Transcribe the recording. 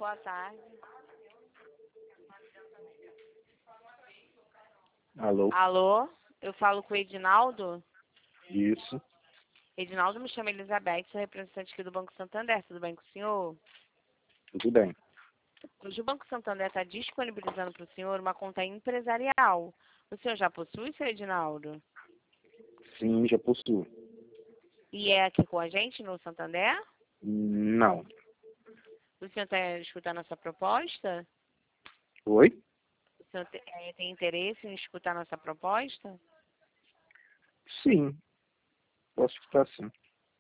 boa tarde. Alô? Alô, eu falo com o Edinaldo. Isso, Edinaldo, me chama Elizabeth, sou representante aqui do Banco Santander. Tudo bem com o senhor? tudo bem. Hoje o Banco Santander está disponibilizando para o senhor uma conta empresarial. O senhor já possui, seu Edinaldo? Sim, já possuo. E é aqui com a gente no Santander? Não. O senhor está escutando nossa proposta? Oi? O senhor tem interesse em escutar nossa proposta? Sim, posso escutar sim.